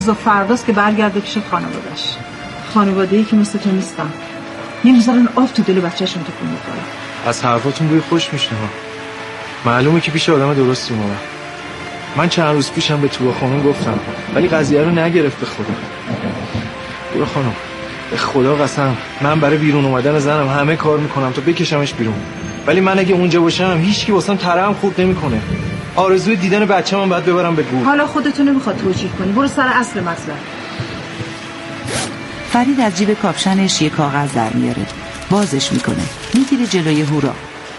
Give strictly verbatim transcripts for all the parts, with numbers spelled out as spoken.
و فرداست که برگرده پیش خانواده‌اش. خانواده‌ای که مثل تو نیستن. نمیذارن آب تو دل بچه‌شون تکون بخوره. از حرفاتون بوی خوش میشنه. معلومه که پیش آدم درستی اومدم. من چند روز پیشم به تو خانم گفتم ولی قضیه رو نگرفت به خدا. تو خانم به خدا قسم من برای بیرون اومدن زنم همه کار میکنم تا بکشمش بیرون. ولی من اگه اونجا باشم هیچکی واسم ترام خورد نمیکنه. آرزوی دیدن بچه‌م بعد ببرم به گور. حالا خودتون نمیخواد توجیه کنی. برو سر اصل مسئله. فرید از جیب کاپشنش یه کاغذ در میاره. بازش میکنه. میگیره جلوی هورا.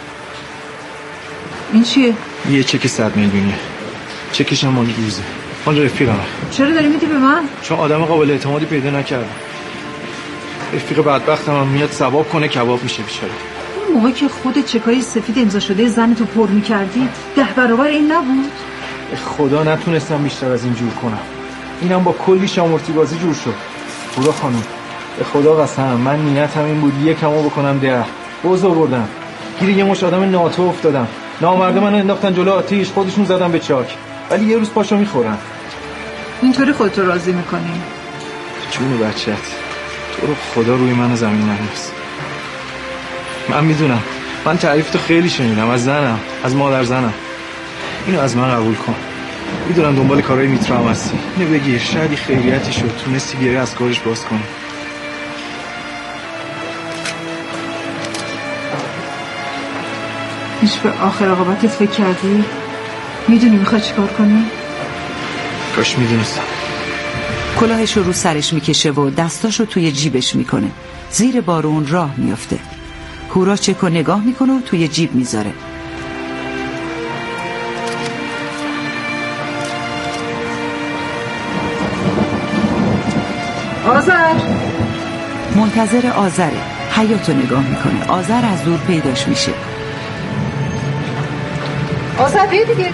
این چیه؟ یه چک صد میلیونیه. چکش هم مال روزه. مال رفیقمه. چرا داری میدی به من؟ چون آدم قابل اعتمادی پیدا نکردم. رفیق بدبختم هم میاد ثواب کنه کباب میشه بیچاره. اون موقع که خودت چکای سفید امضا شده زنتو پر میکردی ده برابر این نبود؟ به خدا نتونستم بیشتر از این جور کنم. اینم با کلی شامورتی بازی جور شد. خدا خانم به خدا قسم من نیتم این بود یکمو بکنم ده. بوز آوردم. گیر یه مش آدم ناتو افتادم. نامرده منو انداختن جلو آتیش خودشون زدن به چاک. ولی یه روز پاشو میخورن. اینطوری خودتو راضی میکنی؟ جون بچت تو رو خدا روی من زمین ننداز. من میدونم من تعریف تو خیلی شنیدم از زنم از مادر زنم. اینو از من قبول کن. میدونم دنبال کارهای میترام هستی. اینو بگیر شاید خیریتی شد تونستی گیره از کارش باز کنی. هیچ به آخر عاقبتت فکر کردی؟ میدونی میخوای چیکار کنی؟ کاش میدونستم. کلاهش رو رو سرش میکشه و دستاشو توی جیبش میکنه. زیر بارون راه میفته. هورا چکو نگاه میکنه و توی جیب میذاره. آذر منتظر آذره. حیاتو نگاه میکنه. آذر از دور پیداش میشه. آذر بیا دیگه.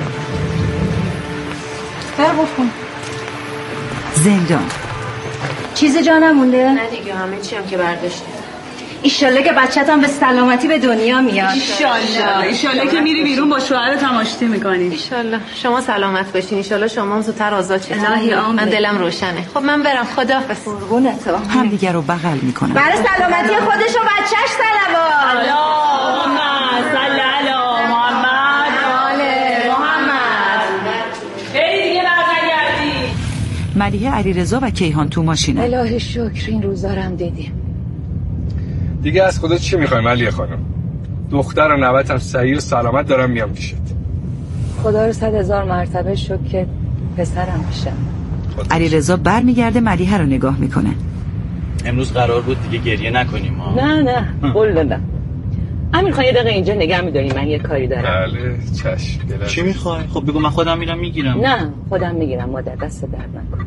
در باز کن. زندان. چیز جا نمونده؟ نه دیگه همه چی هم که برداشته. ایشالله که بچه‌تم به سلامتی به دنیا میاد. ایشالله ایشالله که میری بیرون با شوهرت هم آشتی میکنی. ایشالله شما سلامت باشین. ایشالله شما هم زودتر آزاد شید. الهی آمین. من دلم روشنه. خب من برم. خداحافظ. قربونت. هم دیگه رو بغل میکنن. برای سلامتی خودش و بچه‌ش صلوات. اللهم صل علی محمد آل محمد. خیلی دیگه برنگردی. ملیحه علیرضا و کیهان تو ماشینن. الهی شکر این روزا رو هم دیدیم. دیگه از خدا چی میخوایم علیه خانم؟ دختر و نوتم صحیح و سلامت دارم میام پیشت. خدا رو صد هزار مرتبه شکر که پسرم میشم. علیرضا برمیگرده ملیحه رو نگاه میکنه. امروز قرار بود دیگه گریه نکنیم ها. نه نه قول دادم. امیر خان یه دقیقه اینجا نگه می‌داری من یه کاری دارم. بله چشم. چی میخوای؟ خب بگو من خودم میرم میگیرم. نه خودم میگیرم مادر دست درد نکن.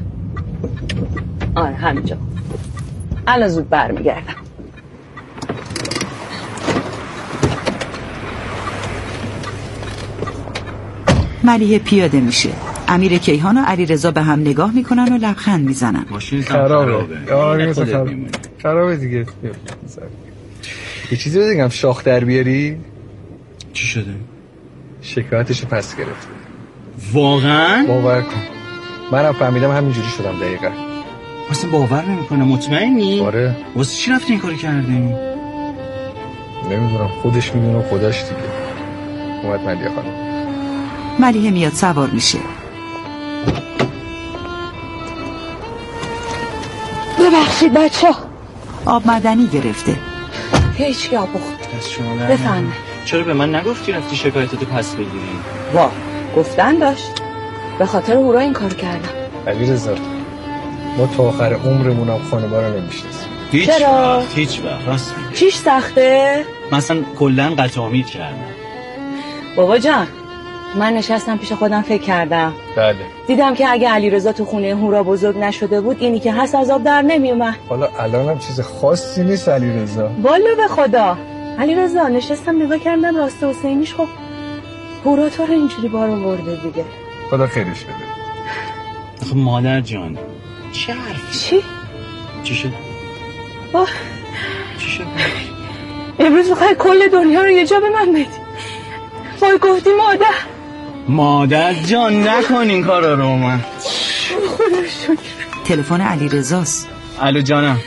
آره همینجا. الان زود برمیگردم. ملیحه پیاده میشه. امیر کیهان و علیرضا به هم نگاه میکنن و لبخند میزنن. ماشین خرابه. آره خرابه. خرابه دیگه. یه چیزی رو بگم شاخ در بیاری؟ چی شده؟ شکایتشو پس گرفته. واقعا؟ باور کن. منم فهمیدم همینجوری شدم دقیقاً. اصلا باور نمیکنم. مطمئنی؟ آره. واسه چی رفتی این کارو کردی؟ نمیدونم خودش میدونه خودش دیگه. اومد ملیحه خانم. ملیحه میاد سوار میشه. ببخشید بچه آب معدنی گرفته. هیچ که آب بخور. دست شما بفهمه. چرا به من نگفتی رفتی شکایتتو پس بگیری؟ وا گفتن داشت. به خاطر هورا این کار کردم. علیرضا ما تا آخر عمرمونم خانواده رو نمیشناسیم. هیچ چرا؟ وقت هیچ وقت راست میگی. چیش سخته؟ مثلا کلا قطع امید کردم. بابا جان من نشستم پیش خودم فکر کردم. بله. دیدم که اگه علیرضا تو خونه هورا بزرگ نشده بود اینی که هست از آب در نمیومد. حالا الانم چیز خاصی نیست علیرضا. والا به خدا علیرضا نشستم نگاه کردم راست حسینیش. خب هورا تو رو اینجوری بار آورده دیگه. خدا خیرش بده. خب مادر جان چه حرفی؟ چی؟ چی شد؟ آه. چی شد؟ امروز بخوای کل دنیا رو یه جا به من بدی. وای گفتی مادر. مادر جان نکن این کارا رو من. خودش شکر. تلفن علیرضاست. الو جانم،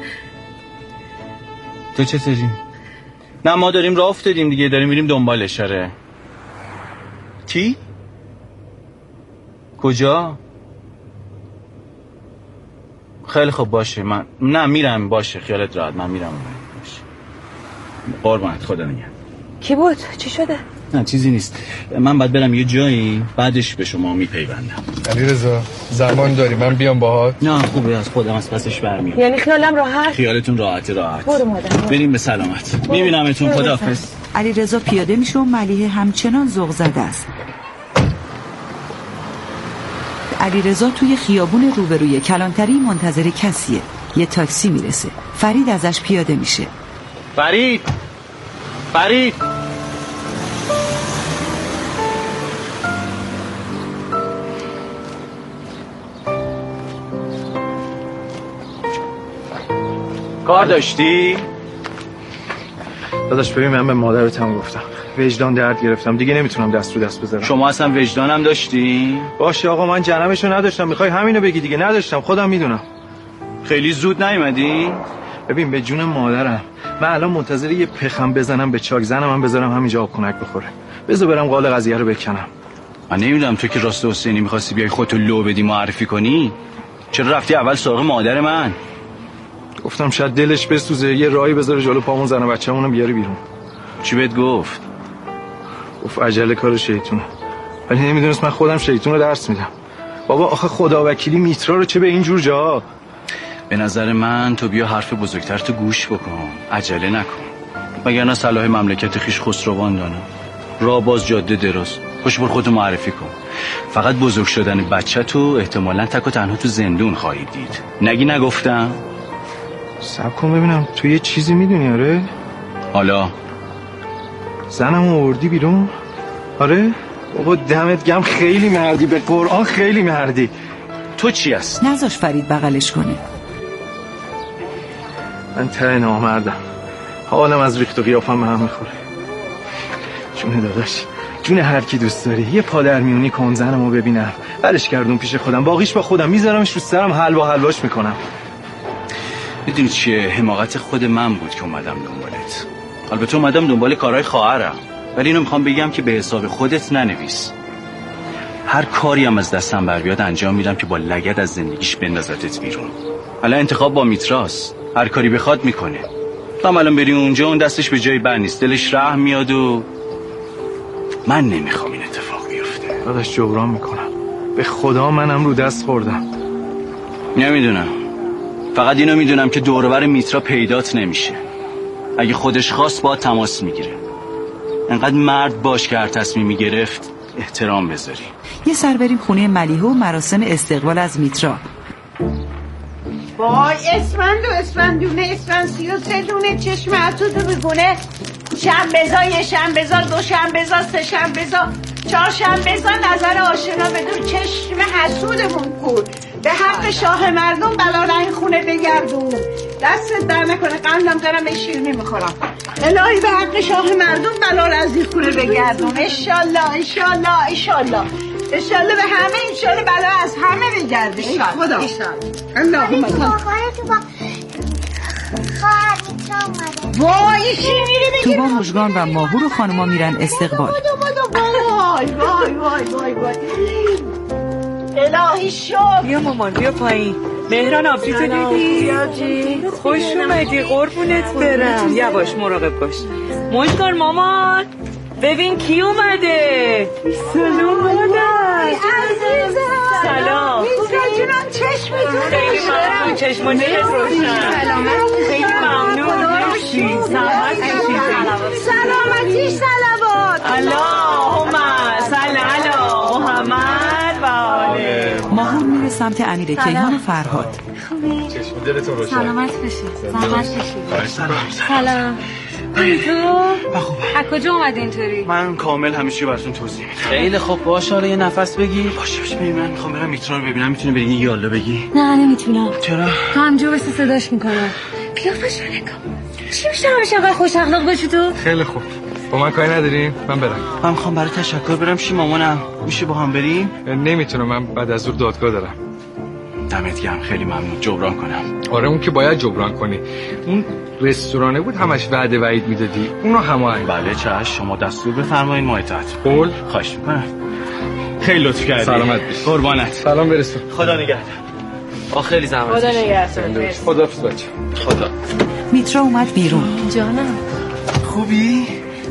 تو چطوری؟ نه ما داریم راه افتادیم دیگه، داریم میریم دنبالش. آره. چی؟ کجا؟ خیلی خوب باشه، من نه میرم، باشه خیالت راحت، من میرم. باشه قربانت، خدا نگهدار. کی بود؟ چی شده؟ نه چیزی نیست، من باید برم یه جایی، بعدش به شما میپیوندم. علیرضا زمان داری من بیام باهات؟ نه خوبه، از خودم از پسش برمیام. یعنی خیالم راحت؟ خیالتون راحت راحت. برو مادر. بریم به سلامت. میبینمتون، خداحافظ. علیرضا پیاده میشه و ملیحه همچنان ذوق زده است. علیرضا توی خیابون روبروی کلانتری منتظر کسیه. یه تاکسی میرسه. فرید ازش پیاده میشه. فرید فرید کار داشتی؟ داداش ببین من به مادرتم گفتم وجدان درد گرفتم دیگه، نمیتونم دست رو دست بذارم. شما اصلا وجدانم داشتی؟ باشه آقا، من جنمشو نداشتم. میخوای همینو بگی دیگه؟ نداشتم، خودم میدونم. خیلی زود نیومدی؟ ببین به جون مادرم من الان منتظر یه پخم بزنم به چاک زنم هم بذارم همینجا آبخونک بخوره. بذار برم قال قضیه رو بکنم. من نمیدونم تو که راست حسینی می‌خواستی بیای خودتو لو بدی معرفی کنی، چرا رفتی اول سراغ مادر من؟ گفتم شاید دلش بسوزه، یه راهی بذاره جلو پامون، زن و بچه‌مونو بیاره بیرون. چی بهت گفت؟ گفت عجله کار شیطونه، ولی نمیدونست من خودم شیطون رو درس میدم. بابا آخه خدا وکیلی میترا رو چه به این جور جا؟ به نظر من تو بیا حرف بزرگتر تو گوش بکن، عجله نکن، وگرنه صلاح مملکت خیش خسروان دانه. راه باز جاده دراز، خوش بر خودتو معرفی کن. فقط بزرگ شدن بچه تو احتمالاً تک و تنها تو زندون خواهی دید. نگی نگفتم؟ صبر کن ببینم، تو یه چیزی میدونی؟ آره حالا زنم آوردی بیرون؟ آره بابا دمت گم، خیلی مردی، به قرآن خیلی مردی. تو چی هست؟ نذاش فرید بغلش کنه. من ته نامردم، حالم از ریخت و قیافم به هم میخوره. جون داداش، جون هر کی دوست داری، یه پادر میونی کن زنمو ببینم، برش گردون پیش خودم، باقیش با خودم، میذارمش رو سرم، حلوا حلواش میکنم. میدونی چیه؟ حماقت خود من بود که اومدم دنبالت. البته اومدم دنبال کارهای خواهرم، ولی اینو میخوام بگم که به حساب خودت ننویس. هر کاری هم از دستم بر بیاد انجام میدم که با لگد از زندگیش بندازتت بیرون. حالا انتخاب با میتراس، هر کاری بخواد میکنه. تو الان بری اونجا، اون دستش به جای بر نیست، دلش رحم میاد و من نمیخوام این اتفاق بیفته. داداش جبران میکنم، به خدا منم رو دست خوردم. نمیدونم، فقط اینو میدونم که دور و بر میترا پیدات نمیشه. اگه خودش خواست با تماس میگیره. انقدر مرد باش که هر تصمیمی گرفت احترام بذاری. یه سر بریم خونه ملیحه و مراسم استقبال از میترا. وای اسفند و اسفندونه، اسفند سی و سه دونه، چشم عطود و بگونه، شنبه‌زا، یه شنبه‌زا، دو شنبه‌زا، سه شنبه‌زا، چهار شنبه‌زا، نظر آشنا بدون، چشم حسودمون کن. به حق شاه مردم بلا این خونه بگردون. دست در نکنه، قندم دارم به شیرینی میخورم. الهی به حق شاه مردم بلا از این خونه بگردون. انشالله انشالله انشالله انشالله به همه، انشالله بلا از همه بگرده. خدا اللهم وای شیرینی تو با مژگان و ماهور و خانوما میرن استقبال. وای وای وای وای وای الهی شکر. بیا مامان بیا پایین. مهران آبجی تو دیدی؟ خوش اومدی قربونت برم. یواش مراقب باش. مژگان مامان ببین کی اومده. سلام مادر. سلام. میزا جونم چشمتون خیلی ممنون، چشمانیت روشن. خیلی ممنون. مرسی. سلامتی سلامات. اللهم صل علی محمد و آله. ماهور میره سمت امیر کیهان و فرهاد. چشم دلتون روشن. سلامت بشید. زحمت کشید. سلام. تو؟ از کجا اومدی اینطوری؟ من کامل همه چی براتون توضیح میدم. خیلی خوب باشه، حالا یه نفس بگیر. باشه باشه ببین، من میخوام برم میترا رو ببینم. میتونه بگی یالا بگی؟ نه نمیتونم. چرا؟ تو همجا بس صداش میکنم. قیافش رو نگاه. چی میشه همش انقدر خوش اخلاق باشی تو؟ خیلی خوب، با من کاری نداریم، من برم. من میخوام برای تشکر برم. شی مامانم میشه با هم بریم؟ نمیتونم، من بعد از ظهر دادگاه دارم. دمت گرم، خیلی ممنون. جبران کنم. آره اون که باید جبران کنی. اون رستورانه بود همش وعده وعید میدادی، اونو هماهنگ. بله چشم، شما دستور بفرمایید ما اطاعت. قول. خواهش میکنم. خیلی لطف کردی. سلامت باشی. قربانت. سلام برسون. خدا نگهدار. آ خیلی زحمت خدا نگهدار. خداحافظ بچه. خدا. میترا اومد بیرون. جانم خوبی؟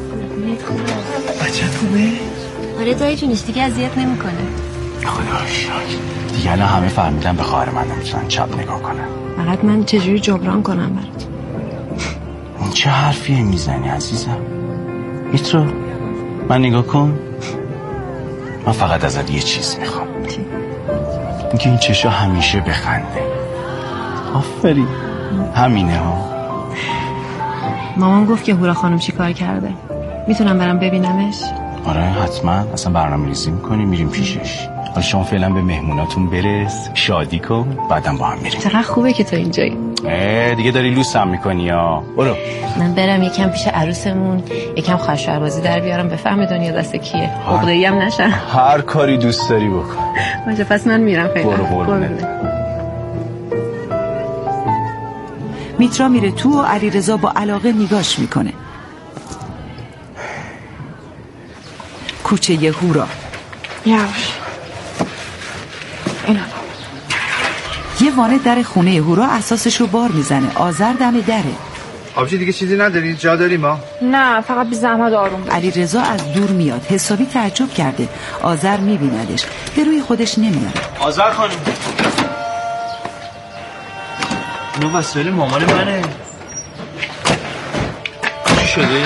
بچه خوبه؟ آره دایی جونش دیگه اذیت نمیکنه. خدا شکر. دیگه الان همه فهمیدن به خواهر من نمیتونن چپ نگاه کنن. فقط من چجوری جبران کنم برات؟ این چه حرفیه میزنی عزیزم؟ میترا من نگاه کن. من فقط ازت یه چیز میخوام. اینکه این چشا همیشه بخنده. آفرین. همینه ها. مامان گفت که هورا خانم چی کار کرده. میتونم برم ببینمش؟ آره حتما. اصلا برنامه ریزی میکنیم میریم پیشش. حالا شما فعلا به مهموناتون برس، شادی کن، بعدم با هم میریم. چقدر خوبه که تو اینجایی. اه دیگه داری لوسم میکنی یا برو. من برم یکم پیش عروسمون یکم خواهربازی در بیارم، بفهمه دنیا دست کیه، عقده‌ای هم نشن. هر کاری دوست داری بکن. باشه پس من میرم. خیلی برو قربونت. میترا میره تو و علیرضا با علاقه نگاش میکنه. کوچه هورا. یواش اینا یه وانت در خونه هورا اساسش رو بار میزنه. آذر دم دره. آبجی دیگه چیزی نداری؟ جا داریم ما؟ نه فقط بی زحمت آروم باش. علیرضا از دور میاد. حسابی تعجب کرده. آذر میبیندش به روی خودش نمیاره. آذر خانم اینو وسایل مامان منه. چی شده؟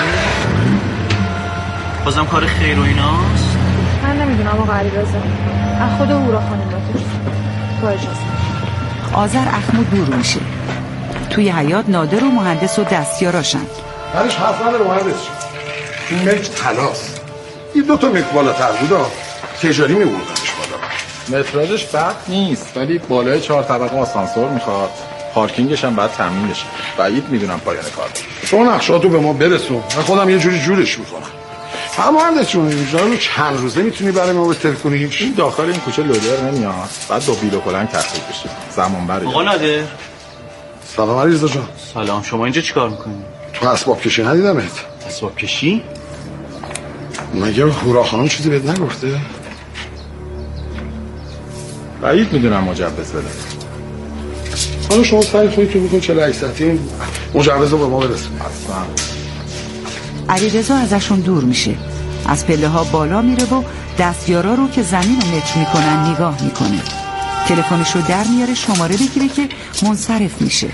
بازم کار خیر و ایناست؟ من نمیدونم آقا علیرضا، از خود هورا خانم بپرس. تو اجازه. آذر اخمو دور میشه. توی حیاط نادر و مهندس و دستیاراشن. برش حرف نداره مهندس. این ملک تلاست. این دو تا ملک بالاتر بودا تجاری میبوردنش بالا. متراژش بد نیست ولی بالای چهار طبقه آسانسور میخواد. پارکینگش هم باید تامین بشه. بعید میدونم پایان کار. شما نقشاتو به ما برسون. من خودم یه جوری جورش میکنم. هم مهندس جون اینجا رو چند روزه میتونی برای ما بستر کنی؟ این داخل این کوچه لودر نمیاد. بعد با بیل و کلنگ تخریب بشه. زمان بره. آقا نادر. سلام علیرضا جان. سلام. شما اینجا چیکار میکنی؟ تو اسباب کشی ندیدمت. اسباب کشی؟ مگه هورا خانم چیزی بهت نگفته؟ بعید میدونم مجوز بده. حالا شما سعی خودتون بکن چهل ساعتی مجوز رو به ما برسون. اصلا علیرضا ازشون دور میشه. از پله ها بالا میره و دستیارا رو که زمین رو متر میکنن نگاه میکنه. تلفنش رو در میاره شماره بگیره که منصرف میشه.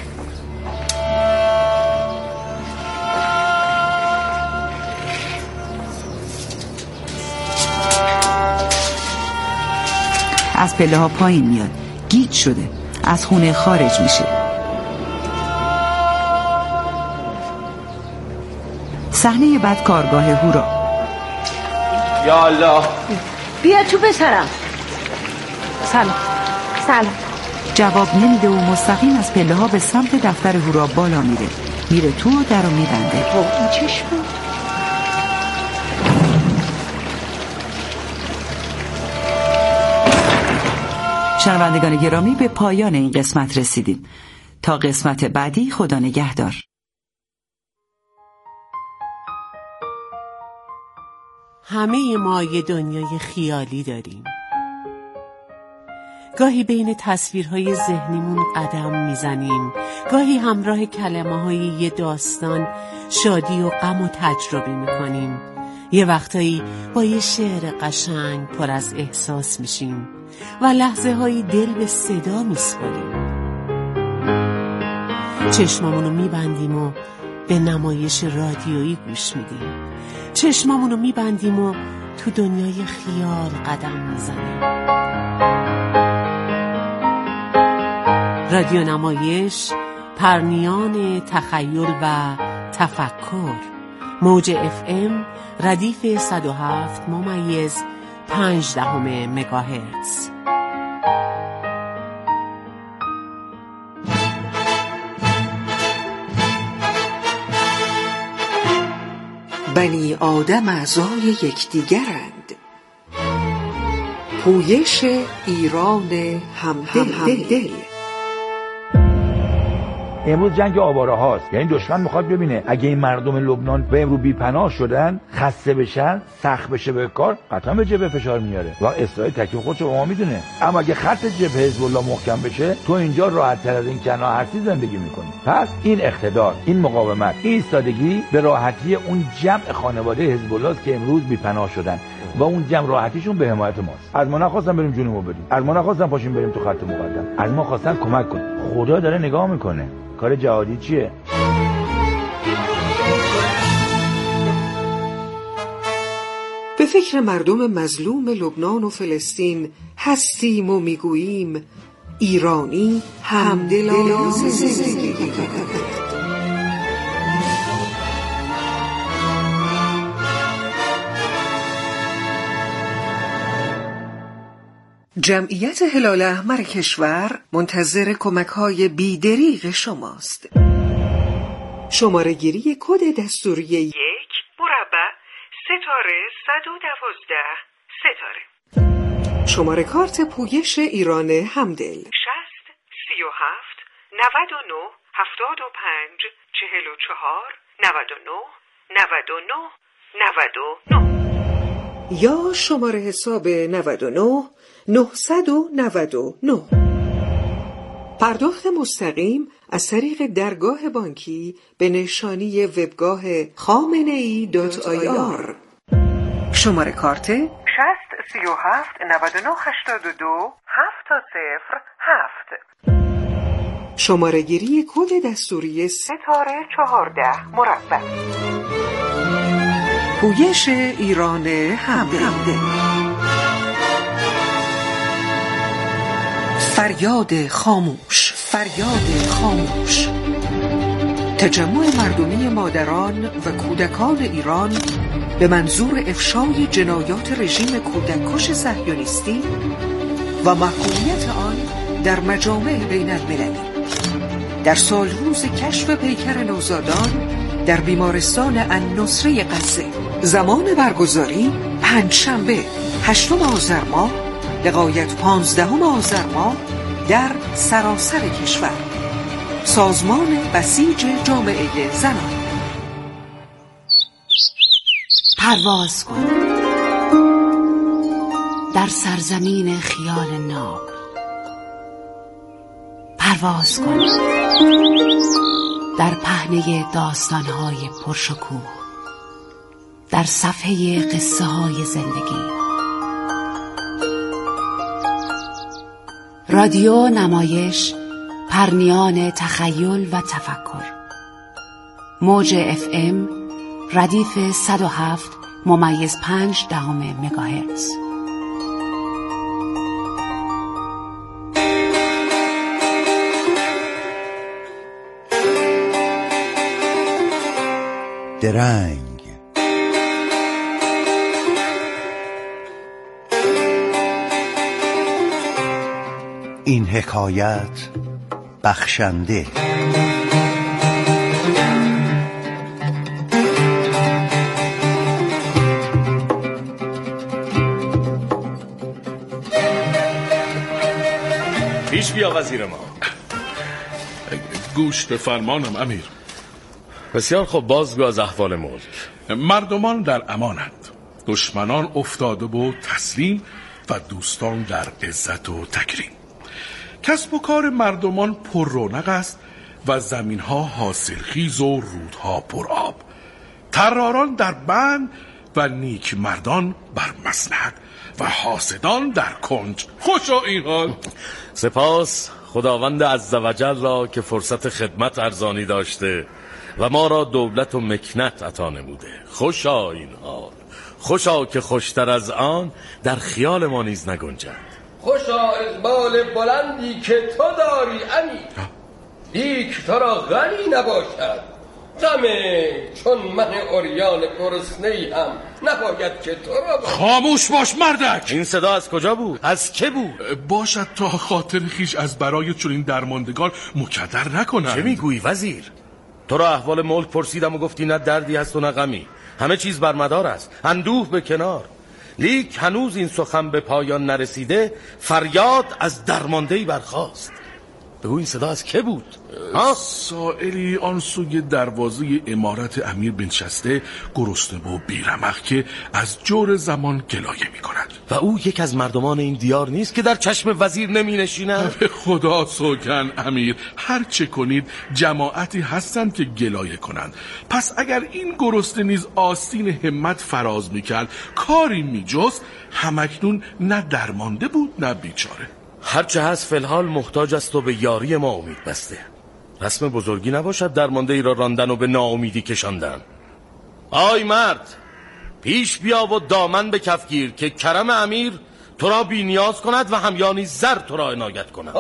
از پله ها پایین میاد. گیج شده. از خونه خارج میشه. صحنه بعد کارگاه هورا. یا الله. بیا تو پسرم. سلام. سلام. جواب نمیده و مستقیم از پله ها به سمت دفتر هورا بالا میره. میره تو و در رو میبنده. این چشم بود؟ شنوندگان گرامی به پایان این قسمت رسیدیم. تا قسمت بعدی خدا نگهدار. همه ما یه دنیای خیالی داریم. گاهی بین تصویرهای ذهنیمون قدم میزنیم، گاهی همراه کلمه‌های یه داستان شادی و غم و تجربه میکنیم. یه وقتایی با یه شعر قشنگ پر از احساس میشیم و لحظه هایی دل به صدا میسپاریم. چشمامونو میبندیم و به نمایش رادیویی گوش میدیم. چشمامونو میبندیم و تو دنیای خیال قدم میزنیم. رادیو نمایش، پرنیان تخیل و تفکر. موج اف ام ردیف صد و هفت ممیز پنج دهم مگاهرتز. بنی آدم اعضای یکدیگرند. پویش ایران همدل. امروز جنگ آواره هاست، یعنی دشمن میخواد ببینه اگه این مردم لبنان به امروز بی پناه شدن، خسته بشن، سخت بشه به کار، قطعا به جبهه فشار میاره و اسرائیل تکلیف خودش رو ما میدونه. اما اگه خط جبهه حزب الله محکم بشه، تو اینجا راحت تر از این کنار هرسی زندگی میکنی. پس این اقتدار، این مقاومت، این ایستادگی به راحتی اون جمع خانواده حزب الله است که امروز بی پناه شدن و اون جمع راحتیشون به حمایت ماست. از ما نخواستن بریم جونمو بدیم، از ما نخواستن پاشیم بریم تو خط مقدم، از ما خواستن کمک کن. خدا داره نگاه میکنه. کار جهادی چیه؟ به فکر مردم مظلوم لبنان و فلسطین هستیم و میگوییم ایرانی همدلانه زندگی کند. جمعیت هلال احمر کشور منتظر کمک‌های بی‌دریغ شماست. شماره گیری کد دستوری یک مربع ستاره صد و دوازده ستاره. شماره کارت پویش ایران همدل شصت سی و هفت نود و نه هفتاد و پنج چهل و چهار نود و نه نود و نه نود و نه یا شماره حساب نود و نه نهصد و نود و نه. پرداخت مستقیم از طریق درگاه بانکی به نشانی وبگاه خامنه‌ای دات آی آر. شماره کارت شصت سی و هفت نود و نه هشتاد و دو هفت صفر هفت. شماره گیری کد دستوری ستاره چهارده مربع. پویش ایران همدل. فریاد خاموش، فریاد خاموش. تجمع مردمی مادران و کودکان ایران به منظور افشای جنایات رژیم کودککش صهیونیستی و محکومیت آن در مجامع بین المللی. در سال روز کشف پیکر نوزادان در بیمارستان النصره غزه. زمان برگزاری پنجشنبه هشتم آذر ماه لغایت پانزدهم آذر ماه در سراسر کشور. سازمان بسیج جامعه زنان. پرواز کن در سرزمین خیال ناب. پرواز کن در پهنه داستان‌های پرشکوه، در صفحه قصه های زندگی. رادیو نمایش، پرنیان تخیل و تفکر. موج اف ام ردیف صد و هفت ممیز پنج دهم مگاهرتز. درنگ این حکایت بخشنده. پیش بیا وزیر ما. گوش به فرمانم امیر. بسیار خوب، بازگو از احوال ملک. مردمان در امانند، دشمنان افتاده و تسلیم و دوستان در عزت و تکریم. کسب و کار مردمان پر رونق است و زمینها حاصلخیز و رودها پر آب. طراران در بند و نیک مردان بر مصلحت و حاسدان در کنج. خوشا این حال. سپاس خداوند عزوجل را که فرصت خدمت ارزانی داشته و ما را دولت و مکنت عطا نموده. خوشا این حال، خوشا که خوشتر از آن در خیال ما نیز نگنجد. خوشا اقبال بلندی که تو داری امیر، لیک تو را غنی نباشد. غمه چون من عریان گرسنه‌ای هم نباید که تو را باشد. خاموش باش مردک. این صدا از کجا بود؟ از که بود؟ باشد تا خاطر خیش از برای چنین درماندگان مکدر نکنند. چه میگویی وزیر؟ تو را احوال ملک پرسیدم و گفتی نه دردی هست و نه غمی، همه چیز برمدار است. اندوه به کنار. لیک هنوز این سخن به پایان نرسیده فریاد از درماندهی برخاست. بگو این صدا از که بود؟ ها؟ سائلی آن سوی دروازه امارت امیر بنشسته، گرسنه و بیرمق که از جور زمان گلایه می کند. و او یک از مردمان این دیار نیست که در چشم وزیر نمی نشیند؟ به خدا سوگن امیر، هر چه کنید جماعتی هستند که گلایه کنند. پس اگر این گرسنه نیز آستین همت فراز می کرد کاری می جست، همکنون نه درمانده بود نه بیچاره. هرچه هست فی‌الحال محتاج است و به یاری ما امید بسته. رسم بزرگی نباشد درمانده ای را راندن و به ناامیدی کشاندن. آی مرد، پیش بیا و دامن به کف گیر که کرم امیر تو را بی نیاز کند و همیانی زر تو را عنایت کند.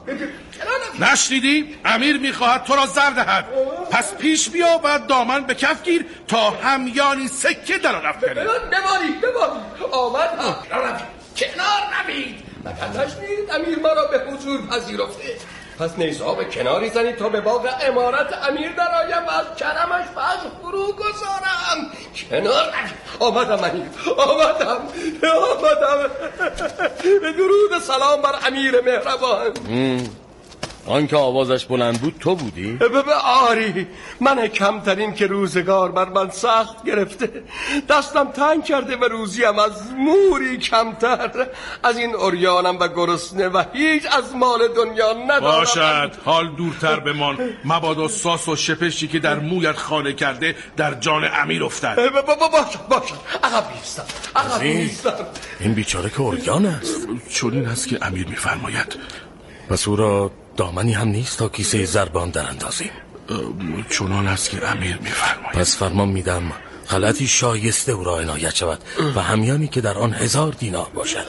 نشنیدی؟ امیر میخواهد تو را زر دهد. پس پیش بیا و دامن به کف گیر تا همیانی سکه در آن افکنی. بمانی بمانی آمد کنار نمید. نکنش نید امیر ما را به حضور پذیرفته. پس نیزها به کناری زنید تا به باغ امارت امیر در آیم و از کرمش فضل فرو گذارم. کنار نمید. آمدم امیر آمدم آمدم به درود سلام بر امیر مهربان. آن که آوازش بلند بود تو بودی؟ به آری، من کمترین که روزگار بر من سخت گرفته، دستم تنگ کرده و روزیم از موری کمتر. از این عریانم و گرسنه و هیچ از مال دنیا ندارم. باشد حال دورتر بمان، مبادا ساس و شپشی که در مویت خانه کرده در جان امیر افتد. باشد باشد عقب نیستم عقب نیستم. این بیچاره که عریان است. چون این است که امیر میفرماید. پس او را دامنی هم نیست تا کیسه زربان در اندازیم. چنان است که امیر میفرماید. پس فرمان میدم غلطی شایسته او را عنایت شود و همیانی که در آن هزار دینار باشد.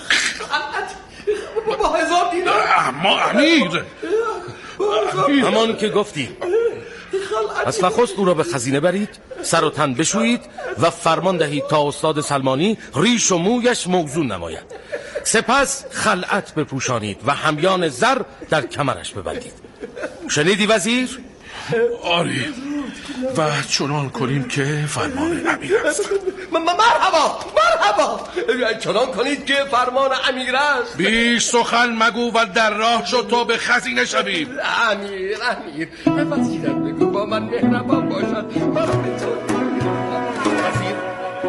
با هزار دینار؟ اما امیر همان که گفتی. از فخست او را به خزینه برید، سر و تن بشویید و فرمان دهید تا استاد سلمانی ریش و مویش موزون نماید. سپس خلعت بپوشانید و همیان زر در کمرش ببندید. شنیدی وزیر؟ آری، و چنان کنیم که فرمان امیر است. مرحبا مرحبا، چنان کنید که فرمان امیر است. بیش سخن مگو و در راه شو تا به خزینه شویم. امیر امیر به وزیرت بگو با من مهربان باشد. من به تو وزیر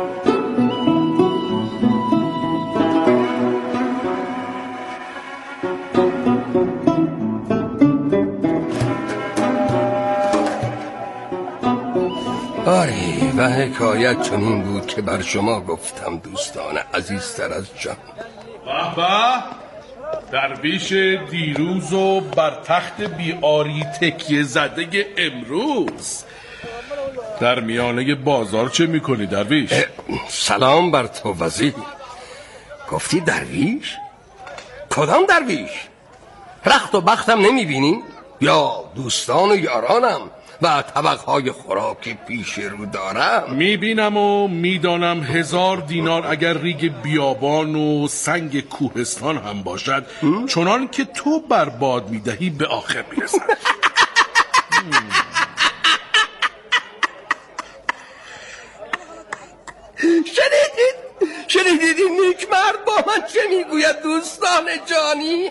آری و حکایت چنین بود که بر شما گفتم دوستان عزیزتر از جان. به به، درویش دیروز و بر تخت بیاری تکیه زده امروز در میانه بازار چه میکنی درویش؟ سلام بر تو وزیر. گفتی درویش؟ کدام درویش؟ رخت و بختم نمیبینی؟ یا دوستان و یارانم و طبقهای خوراکی پیش رو دارم؟ میبینم و میدانم هزار دینار اگر ریگ بیابان و سنگ کوهستان هم باشد چنان که تو برباد میدهی به آخر میرسد. شنیدید؟ شنیدید این نیک مرد با من چه میگوید دوستان جانی؟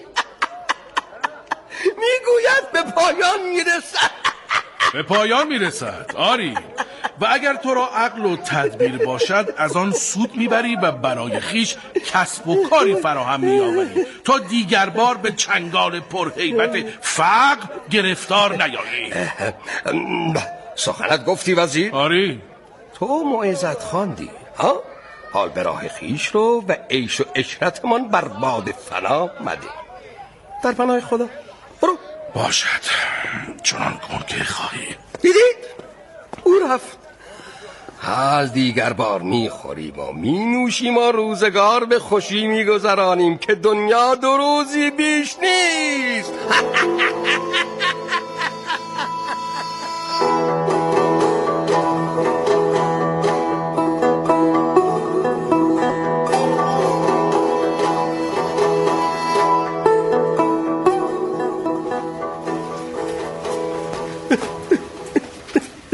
میگوید به پایان میرسد. به پایان میرسد آری، و اگر تو را عقل و تدبیر باشد از آن سود میبری و برای خیش کسب و کاری فراهم میآوری تا دیگر بار به چنگال پرهیبت فقر گرفتار نیایی. سخنت گفتی وزیر؟ آری. تو موعظت خواندی ها؟ حال به راه خیش رو و عیش و عشرتمان بر باد فنا مده. در پناه خدا برو. باشد چنان کن که خواهی. دیدید؟ او رفت. حال دیگر بار میخوریم و مینوشیم و روزگار به خوشی میگذرانیم که دنیا دو روزی بیش نیست.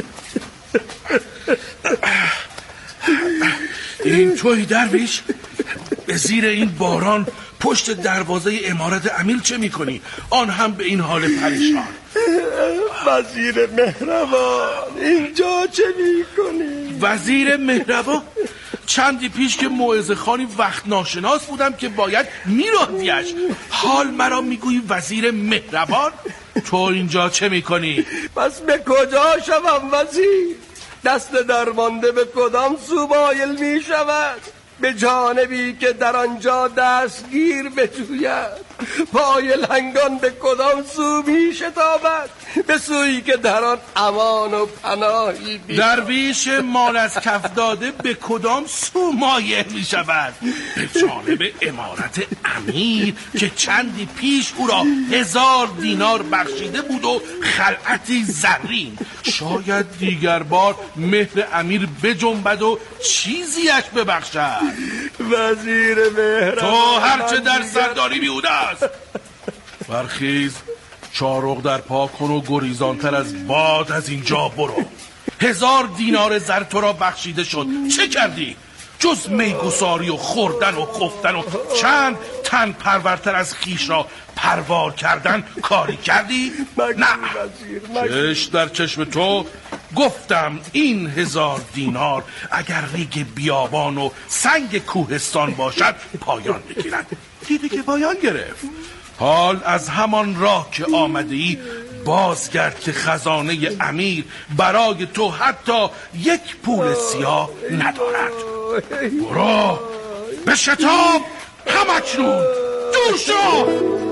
این توی درویش؟ زیر این باران پشت دروازه امارت امیر چه میکنی؟ آن هم به این حال پریشان. وزیر مهربان اینجا چه میکنی؟ وزیر مهربان؟ چندی پیش که موعظه خوانی وقت ناشناس بودم که باید میراندیش، حال مرا میگویی وزیر مهربان؟ تو اینجا چه میکنی؟ پس به کجا شوم وزیر؟ دست درمانده به کدام سو مایل میشود؟ به جانبی که در آنجا دستگیر بجوید. پای لنگان به کدام سو می شتابد؟ به سویی که در آن امان و پناهی بید. درویش مال از کف داده به کدام سو مایل می شود؟ به جانب امارت امیر که چندی پیش او را هزار دینار بخشیده بود و خلعتی زرین. شاید دیگر بار مهر امیر بجنبد و چیزیش ببخشد. وزیر مهربان تو هرچه در سرداری بیهوده است. برخیز، چارق در پا کن و گریزانتر از باد از اینجا برو. هزار دینار زر تو را بخشیده شد، چه کردی؟ جز میگساری و خوردن و خفتن و چند تن پرورتر از خیش را پروار کردن کاری کردی؟ نه، چش در چشم تو. گفتم این هزار دینار اگر ریگ بیابان و سنگ کوهستان باشد پایان بگیرد. دیدی که پایان گرفت. حال از همان راه که آمده ای بازگرد که خزانه امیر برای تو حتی یک پول سیاه ندارد. برو به شتاب همکنون دور شو.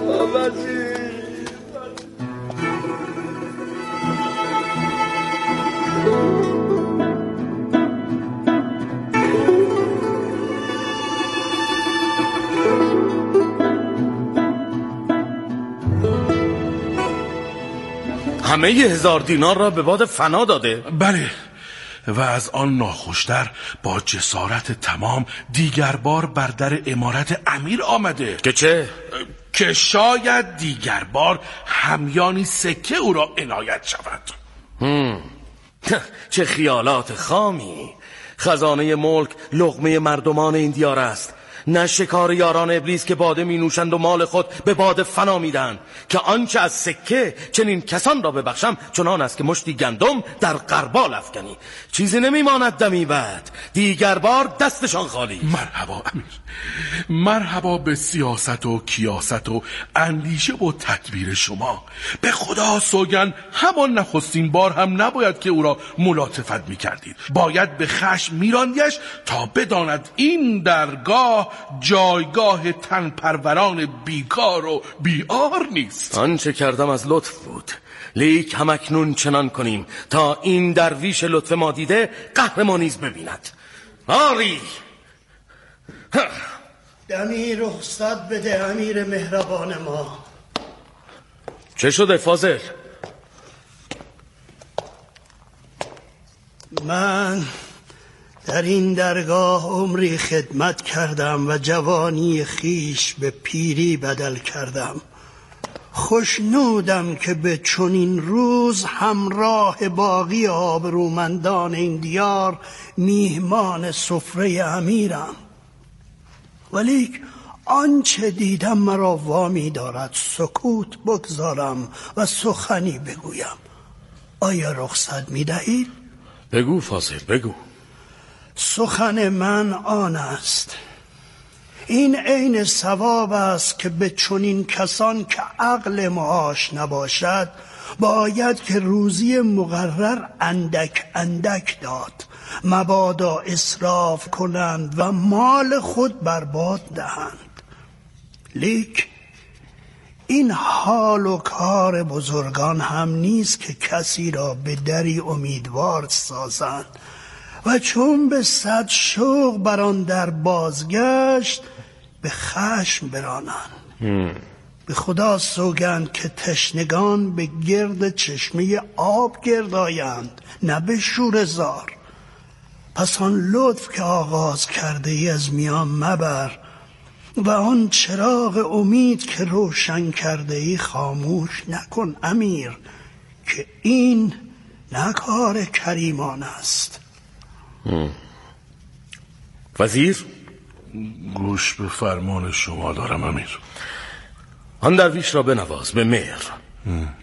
همه ی هزار دینار را به باد فنا داده؟ بله، و از آن ناخوشتر با جسارت تمام دیگر بار بر در امارت امیر آمده. که چه؟ که شاید دیگر بار همیانی سکه او را عنایت شود. هم. چه خیالات خامی. خزانه ملک لقمه مردمان این دیار است، نه شکار یاران ابلیس که باده می نوشند و مال خود به باد فنا می دهند. که آنچه از سکه چنین کسان را ببخشم چنان است که مشتی گندم در قربال افکنی. چیزی نمی ماند دمی بعد، دیگر بار دستشان خالی. مرحبا امیر، مرحبا به سیاست و کیاست و اندیشه و تدبیر شما. به خدا سوگن همان نخستین بار هم نباید که او را ملاطفت می کردید. باید به خشم می راندیش تا بداند این درگاه جایگاه تن پروران بیکار و بیار نیست. آنچه کردم از لطف بود، لیک همکنون چنان کنیم تا این درویش لطف ما دیده قهر ما نیز ببیند. آری دمی رخصت بده امیر مهربان ما. چه شده فاضل؟ من در این درگاه عمری خدمت کردم و جوانی خیش به پیری بدل کردم. خوشنودم که به چنین روز همراه باقی آبرومندان این دیار میهمان سفره امیرم. ولیک آنچه دیدم مرا وامی دارد سکوت بگذارم و سخنی بگویم. آیا رخصت میدهید؟ بگو فاضل، بگو. سخن من آن است، این عین ثواب است که به چنین کسان که عقل معاش نباشد باید که روزی مقرر اندک اندک داد، مبادا اسراف کنند و مال خود برباد دهند. لیک این حال و کار بزرگان هم نیست که کسی را به دری امیدوار سازند و چون به صد شوق بر آن در بازگشت به خشم برانند. به خدا سوگند که تشنگان به گرد چشمه آب گردایند، نه به شور زار. پس آن لطف که آغاز کرده ای از میان مبر و آن چراغ امید که روشن کرده ای خاموش نکن امیر، که این نه کار کریمان است. وزیر؟ گوش به فرمان شما دارم امیر. آن درویش را بنواز به مهر.